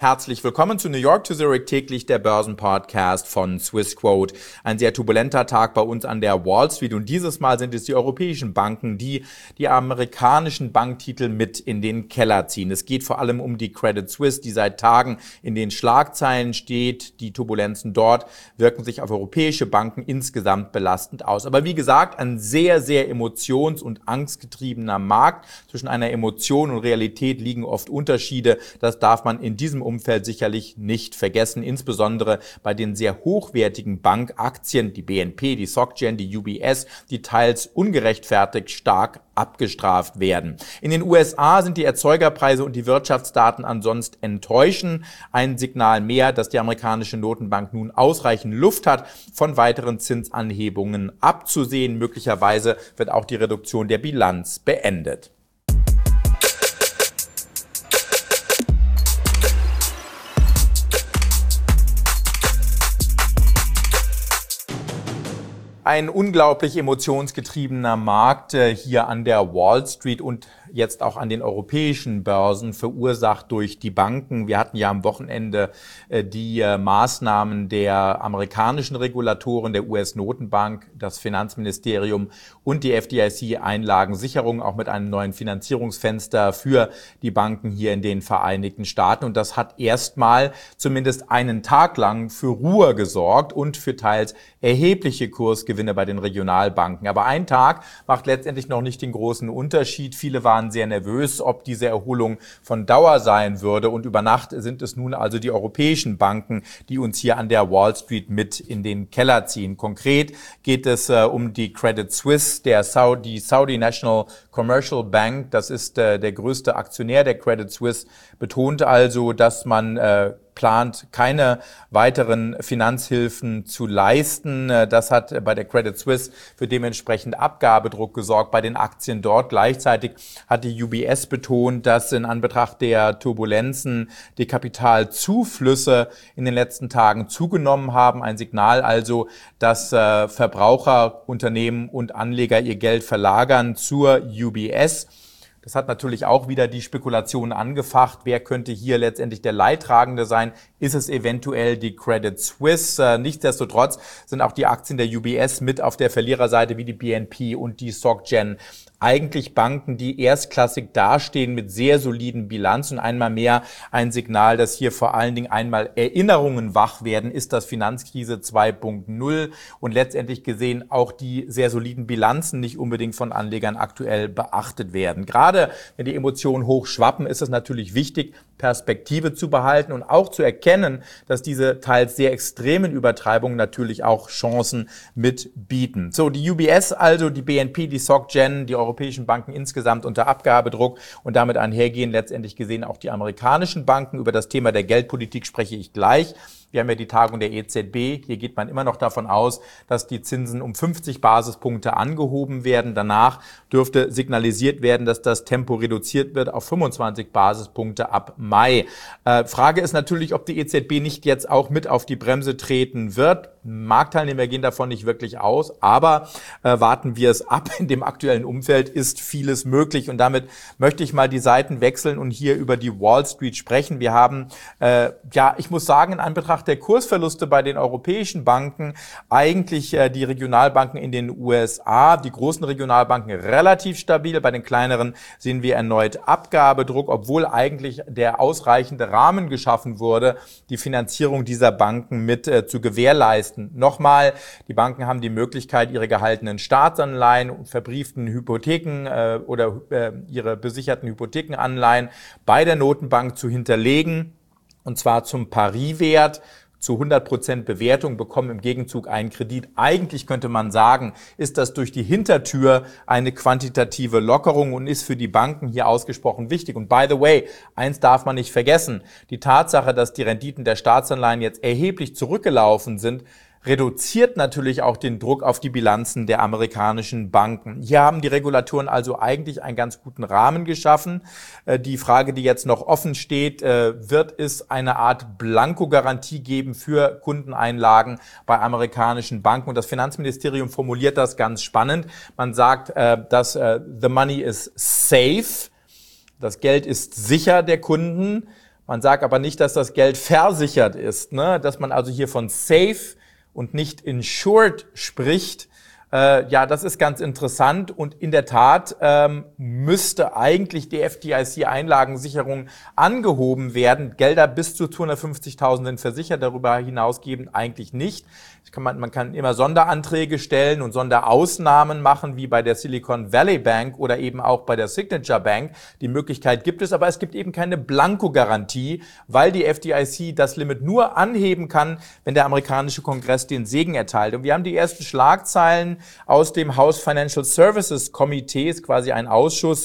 Herzlich willkommen zu New York to Zurich täglich, der Börsenpodcast von Swissquote. Ein sehr turbulenter Tag bei uns an der Wall Street und dieses Mal sind es die europäischen Banken, die die amerikanischen Banktitel mit in den Keller ziehen. Es geht vor allem um die Credit Suisse, die seit Tagen in den Schlagzeilen steht. Die Turbulenzen dort wirken sich auf europäische Banken insgesamt belastend aus. Aber wie gesagt, ein sehr, sehr emotions- und angstgetriebener Markt. Zwischen einer Emotion und Realität liegen oft Unterschiede. Das darf man in diesem Umfeld sicherlich nicht vergessen, insbesondere bei den sehr hochwertigen Bankaktien, die BNP, die SocGen, die UBS, die teils ungerechtfertigt stark abgestraft werden. In den USA sind die Erzeugerpreise und die Wirtschaftsdaten ansonsten enttäuschend. Ein Signal mehr, dass die amerikanische Notenbank nun ausreichend Luft hat, von weiteren Zinsanhebungen abzusehen. Möglicherweise wird auch die Reduktion der Bilanz beendet. Ein unglaublich emotionsgetriebener Markt hier an der Wall Street und jetzt auch an den europäischen Börsen, verursacht durch die Banken. Wir hatten ja am Wochenende die Maßnahmen der amerikanischen Regulatoren, der US-Notenbank, das Finanzministerium und die FDIC-Einlagensicherung, auch mit einem neuen Finanzierungsfenster für die Banken hier in den Vereinigten Staaten. Und das hat erstmal zumindest einen Tag lang für Ruhe gesorgt und für teils erhebliche Kursgewinne bei den Regionalbanken. Aber ein Tag macht letztendlich noch nicht den großen Unterschied. Viele waren sehr nervös, ob diese Erholung von Dauer sein würde. Und über Nacht sind es nun also die europäischen Banken, die uns hier an der Wall Street mit in den Keller ziehen. Konkret geht es um die Credit Suisse, die Saudi National Commercial Bank. Das ist der größte Aktionär der Credit Suisse, betont also, dass man plant, keine weiteren Finanzhilfen zu leisten. Das hat bei der Credit Suisse für dementsprechend Abgabedruck gesorgt bei den Aktien dort. Gleichzeitig hat die UBS betont, dass in Anbetracht der Turbulenzen die Kapitalzuflüsse in den letzten Tagen zugenommen haben. Ein Signal also, dass Verbraucher, Unternehmen und Anleger ihr Geld verlagern zur UBS. Das hat natürlich auch wieder die Spekulation angefacht. Wer könnte hier letztendlich der Leidtragende sein? Ist es eventuell die Credit Suisse? Nichtsdestotrotz sind auch die Aktien der UBS mit auf der Verliererseite wie die BNP und die SocGen. Eigentlich Banken, die erstklassig dastehen mit sehr soliden Bilanzen. Einmal mehr ein Signal, dass hier vor allen Dingen einmal Erinnerungen wach werden, ist das Finanzkrise 2.0 und letztendlich gesehen auch die sehr soliden Bilanzen nicht unbedingt von Anlegern aktuell beachtet werden. Gerade wenn die Emotionen hochschwappen, ist es natürlich wichtig, Perspektive zu behalten und auch zu erkennen, dass diese teils sehr extremen Übertreibungen natürlich auch Chancen mitbieten. So, die UBS, also die BNP, die SocGen, die europäischen Banken insgesamt unter Abgabedruck und damit einhergehen letztendlich gesehen auch die amerikanischen Banken. Über das Thema der Geldpolitik spreche ich gleich. Wir haben ja die Tagung der EZB. Hier geht man immer noch davon aus, dass die Zinsen um 50 Basispunkte angehoben werden. Danach dürfte signalisiert werden, dass das Tempo reduziert wird auf 25 Basispunkte ab Mai. Frage ist natürlich, ob die EZB nicht jetzt auch mit auf die Bremse treten wird. Marktteilnehmer gehen davon nicht wirklich aus, aber warten wir es ab. In dem aktuellen Umfeld ist vieles möglich und damit möchte ich mal die Seiten wechseln und hier über die Wall Street sprechen. Wir haben, ich muss sagen, in Anbetracht der Kursverluste bei den europäischen Banken eigentlich die Regionalbanken in den USA, die großen Regionalbanken relativ stabil. Bei den kleineren sehen wir erneut Abgabedruck, obwohl eigentlich der ausreichende Rahmen geschaffen wurde, die Finanzierung dieser Banken mit zu gewährleisten. Nochmal, die Banken haben die Möglichkeit, ihre gehaltenen Staatsanleihen und verbrieften Hypotheken oder ihre besicherten Hypothekenanleihen bei der Notenbank zu hinterlegen. Und zwar zum Pariwert, zu 100% Bewertung, bekommen im Gegenzug einen Kredit. Eigentlich könnte man sagen, ist das durch die Hintertür eine quantitative Lockerung und ist für die Banken hier ausgesprochen wichtig. Und by the way, eins darf man nicht vergessen, die Tatsache, dass die Renditen der Staatsanleihen jetzt erheblich zurückgelaufen sind, reduziert natürlich auch den Druck auf die Bilanzen der amerikanischen Banken. Hier haben die Regulatoren also eigentlich einen ganz guten Rahmen geschaffen. Die Frage, die jetzt noch offen steht, wird es eine Art Blankogarantie geben für Kundeneinlagen bei amerikanischen Banken? Und das Finanzministerium formuliert das ganz spannend. Man sagt, dass the money is safe, das Geld ist sicher der Kunden. Man sagt aber nicht, dass das Geld versichert ist, ne? Dass man also hier von safe und nicht insured spricht. Ja, das ist ganz interessant und in der Tat müsste eigentlich die FDIC-Einlagensicherung angehoben werden. Gelder bis zu 250.000 sind versichert, darüber hinausgeben eigentlich nicht. Man kann immer Sonderanträge stellen und Sonderausnahmen machen, wie bei der Silicon Valley Bank oder eben auch bei der Signature Bank. Die Möglichkeit gibt es, aber es gibt eben keine Blankogarantie, weil die FDIC das Limit nur anheben kann, wenn der amerikanische Kongress den Segen erteilt. Und wir haben die ersten Schlagzeilen aus dem House Financial Services Committee, ist quasi ein Ausschuss,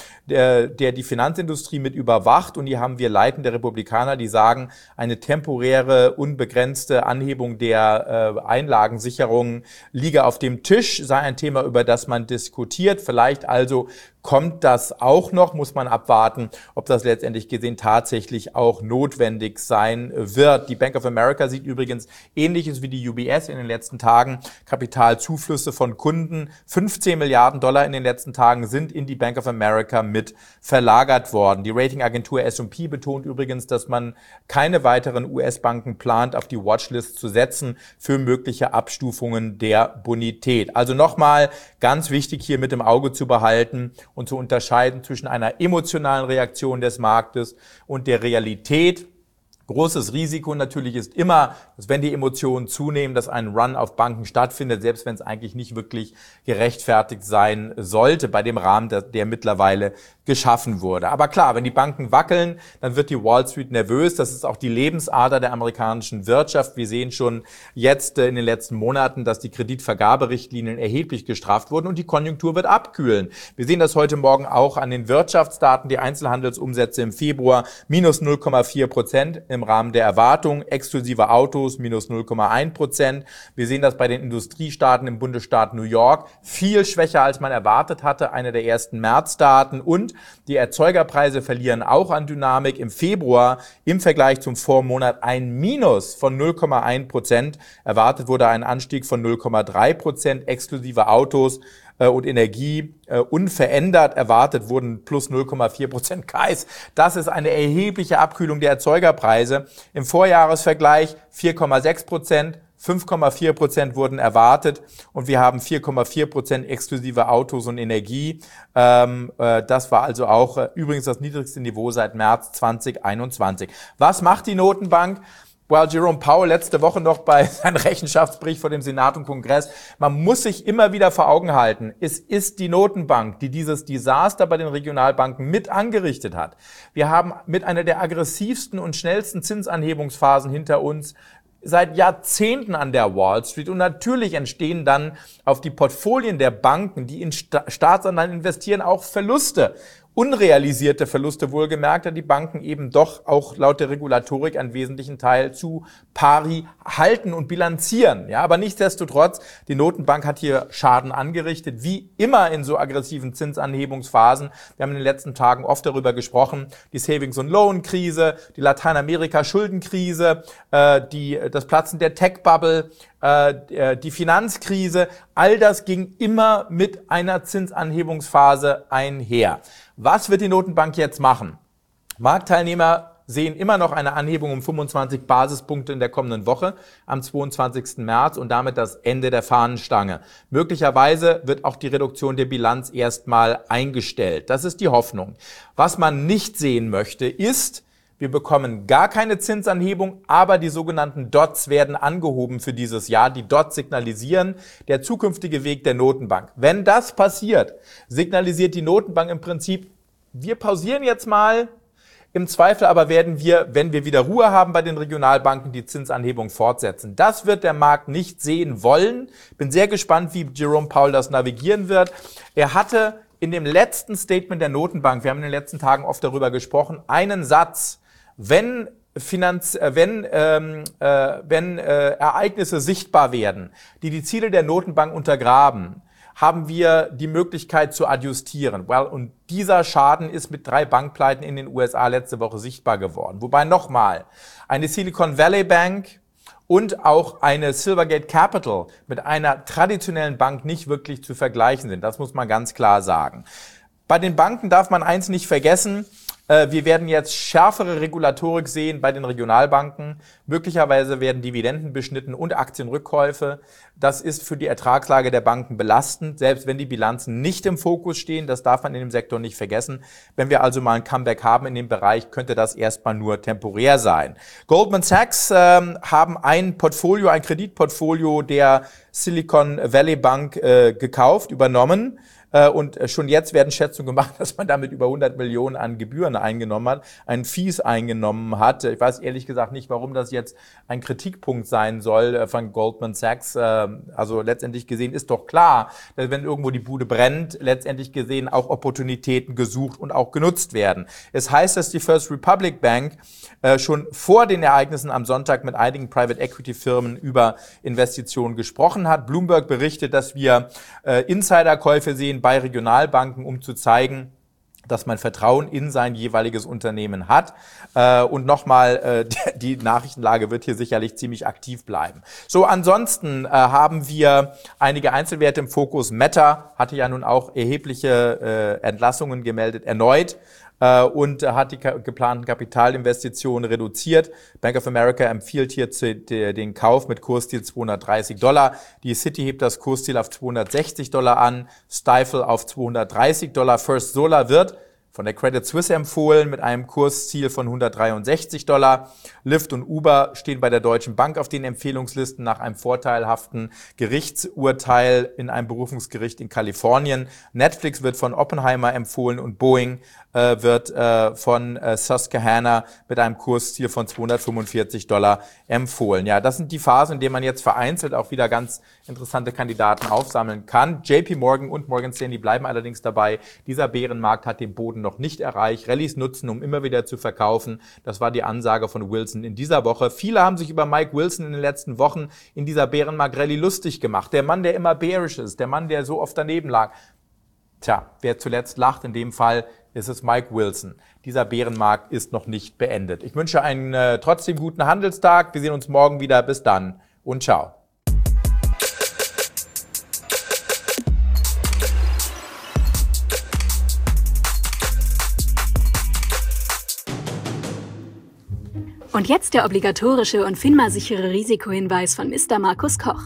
der die Finanzindustrie mit überwacht. Und hier haben wir leitende Republikaner, die sagen, eine temporäre, unbegrenzte Anhebung der Einlagensicherung liege auf dem Tisch, sei ein Thema, über das man diskutiert. Vielleicht also kommt das auch noch, muss man abwarten, ob das letztendlich gesehen tatsächlich auch notwendig sein wird. Die Bank of America sieht übrigens Ähnliches wie die UBS in den letzten Tagen. Kapitalzuflüsse von Kunden, 15 Milliarden Dollar in den letzten Tagen sind in die Bank of America mit verlagert worden. Die Ratingagentur S&P betont übrigens, dass man keine weiteren US-Banken plant, auf die Watchlist zu setzen für mögliche Abstufungen der Bonität. Also nochmal ganz wichtig hier mit im Auge zu behalten und zu unterscheiden zwischen einer emotionalen Reaktion des Marktes und der Realität. Großes Risiko natürlich ist immer, dass wenn die Emotionen zunehmen, dass ein Run auf Banken stattfindet, selbst wenn es eigentlich nicht wirklich gerechtfertigt sein sollte bei dem Rahmen, der mittlerweile geschaffen wurde. Aber klar, wenn die Banken wackeln, dann wird die Wall Street nervös. Das ist auch die Lebensader der amerikanischen Wirtschaft. Wir sehen schon jetzt in den letzten Monaten, dass die Kreditvergaberichtlinien erheblich gestrafft wurden und die Konjunktur wird abkühlen. Wir sehen das heute Morgen auch an den Wirtschaftsdaten. Die Einzelhandelsumsätze im Februar minus 0,4% im Rahmen der Erwartung, exklusive Autos minus 0,1%. Wir sehen das bei den Industriestaaten im Bundesstaat New York viel schwächer, als man erwartet hatte, eine der ersten Märzdaten. Und die Erzeugerpreise verlieren auch an Dynamik. Im Februar im Vergleich zum Vormonat ein Minus von 0,1%. Erwartet wurde ein Anstieg von 0,3%, exklusive Autos und Energie unverändert. Erwartet wurden plus 0,4% Kais. Das ist eine erhebliche Abkühlung der Erzeugerpreise. Im Vorjahresvergleich 4,6%. 5,4% wurden erwartet und wir haben 4,4% exklusive Autos und Energie. Das war also auch übrigens das niedrigste Niveau seit März 2021. Was macht die Notenbank? Well, Jerome Powell letzte Woche noch bei seinem Rechenschaftsbericht vor dem Senat und Kongress. Man muss sich immer wieder vor Augen halten, es ist die Notenbank, die dieses Desaster bei den Regionalbanken mit angerichtet hat. Wir haben mit einer der aggressivsten und schnellsten Zinsanhebungsphasen hinter uns seit Jahrzehnten an der Wall Street und natürlich entstehen dann auf die Portfolien der Banken, die in Staatsanleihen investieren, auch Verluste. Unrealisierte Verluste wohlgemerkt, da die Banken eben doch auch laut der Regulatorik einen wesentlichen Teil zu pari halten und bilanzieren. Ja, aber nichtsdestotrotz, die Notenbank hat hier Schaden angerichtet, wie immer in so aggressiven Zinsanhebungsphasen. Wir haben in den letzten Tagen oft darüber gesprochen, die Savings- und Loan-Krise, die Lateinamerika-Schuldenkrise, das Platzen der Tech-Bubble, die Finanzkrise, all das ging immer mit einer Zinsanhebungsphase einher. Was wird die Notenbank jetzt machen? Marktteilnehmer sehen immer noch eine Anhebung um 25 Basispunkte in der kommenden Woche am 22. März und damit das Ende der Fahnenstange. Möglicherweise wird auch die Reduktion der Bilanz erstmal eingestellt. Das ist die Hoffnung. Was man nicht sehen möchte, ist, wir bekommen gar keine Zinsanhebung, aber die sogenannten Dots werden angehoben für dieses Jahr. Die Dots signalisieren der zukünftige Weg der Notenbank. Wenn das passiert, signalisiert die Notenbank im Prinzip, wir pausieren jetzt mal. Im Zweifel aber werden wir, wenn wir wieder Ruhe haben bei den Regionalbanken, die Zinsanhebung fortsetzen. Das wird der Markt nicht sehen wollen. Bin sehr gespannt, wie Jerome Powell das navigieren wird. Er hatte in dem letzten Statement der Notenbank, wir haben in den letzten Tagen oft darüber gesprochen, einen Satz: Wenn Ereignisse sichtbar werden, die die Ziele der Notenbank untergraben, haben wir die Möglichkeit zu adjustieren. Und dieser Schaden ist mit 3 Bankpleiten in den USA letzte Woche sichtbar geworden. Wobei nochmal, eine Silicon Valley Bank und auch eine Silvergate Capital mit einer traditionellen Bank nicht wirklich zu vergleichen sind. Das muss man ganz klar sagen. Bei den Banken darf man eins nicht vergessen: Wir werden jetzt schärfere Regulatorik sehen bei den Regionalbanken. Möglicherweise werden Dividenden beschnitten und Aktienrückkäufe. Das ist für die Ertragslage der Banken belastend, selbst wenn die Bilanzen nicht im Fokus stehen. Das darf man in dem Sektor nicht vergessen. Wenn wir also mal ein Comeback haben in dem Bereich, könnte das erstmal nur temporär sein. Goldman Sachs haben ein Kreditportfolio der Silicon Valley Bank gekauft, übernommen. Und schon jetzt werden Schätzungen gemacht, dass man damit über 100 Millionen an Gebühren eingenommen hat, einen Fees eingenommen hat. Ich weiß ehrlich gesagt nicht, warum das jetzt ein Kritikpunkt sein soll von Goldman Sachs. Also letztendlich gesehen ist doch klar, dass wenn irgendwo die Bude brennt, letztendlich gesehen auch Opportunitäten gesucht und auch genutzt werden. Es heißt, dass die First Republic Bank schon vor den Ereignissen am Sonntag mit einigen Private Equity Firmen über Investitionen gesprochen hat. Bloomberg berichtet, dass wir Insiderkäufe sehen bei Regionalbanken, um zu zeigen, dass man Vertrauen in sein jeweiliges Unternehmen hat. Und nochmal, die Nachrichtenlage wird hier sicherlich ziemlich aktiv bleiben. So, ansonsten haben wir einige Einzelwerte im Fokus. Meta hatte ja nun auch erhebliche Entlassungen gemeldet, erneut. Und hat die geplanten Kapitalinvestitionen reduziert. Bank of America empfiehlt hier den Kauf mit Kursziel $230. Die Citi hebt das Kursziel auf $260 an, Stifel auf $230. First Solar wird von der Credit Suisse empfohlen mit einem Kursziel von $163. Lyft und Uber stehen bei der Deutschen Bank auf den Empfehlungslisten nach einem vorteilhaften Gerichtsurteil in einem Berufungsgericht in Kalifornien. Netflix wird von Oppenheimer empfohlen und Boeing wird von Susquehanna mit einem Kursziel von $245 empfohlen. Ja, das sind die Phasen, in denen man jetzt vereinzelt auch wieder ganz interessante Kandidaten aufsammeln kann. JP Morgan und Morgan Stanley bleiben allerdings dabei. Dieser Bärenmarkt hat den Boden noch nicht erreicht. Rallyes nutzen, um immer wieder zu verkaufen. Das war die Ansage von Wilson in dieser Woche. Viele haben sich über Mike Wilson in den letzten Wochen in dieser Bärenmarkt-Rallye lustig gemacht. Der Mann, der immer bearish ist, der Mann, der so oft daneben lag. Tja, wer zuletzt lacht, in dem Fall ist es Mike Wilson. Dieser Bärenmarkt ist noch nicht beendet. Ich wünsche einen trotzdem guten Handelstag. Wir sehen uns morgen wieder. Bis dann und ciao. Und jetzt der obligatorische und FINMA-sichere Risikohinweis von Mr. Markus Koch.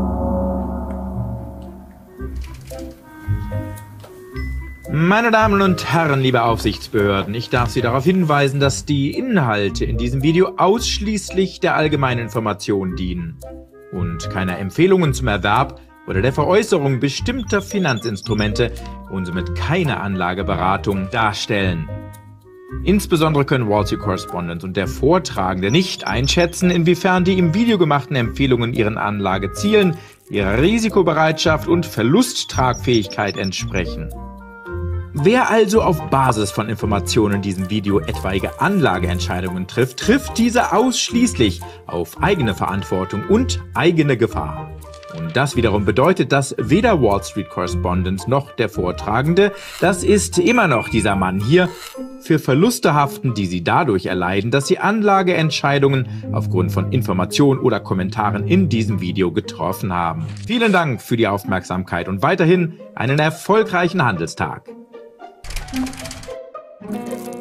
Meine Damen und Herren, liebe Aufsichtsbehörden, ich darf Sie darauf hinweisen, dass die Inhalte in diesem Video ausschließlich der allgemeinen Information dienen und keine Empfehlungen zum Erwerb oder der Veräußerung bestimmter Finanzinstrumente und somit keine Anlageberatung darstellen. Insbesondere können Wall Street Correspondent und der Vortragende nicht einschätzen, inwiefern die im Video gemachten Empfehlungen ihren Anlagezielen, ihrer Risikobereitschaft und Verlusttragfähigkeit entsprechen. Wer also auf Basis von Informationen in diesem Video etwaige Anlageentscheidungen trifft, trifft diese ausschließlich auf eigene Verantwortung und eigene Gefahr. Und das wiederum bedeutet, dass weder Wall Street Correspondent noch der Vortragende, das ist immer noch dieser Mann hier, für Verluste haften, die sie dadurch erleiden, dass sie Anlageentscheidungen aufgrund von Informationen oder Kommentaren in diesem Video getroffen haben. Vielen Dank für die Aufmerksamkeit und weiterhin einen erfolgreichen Handelstag.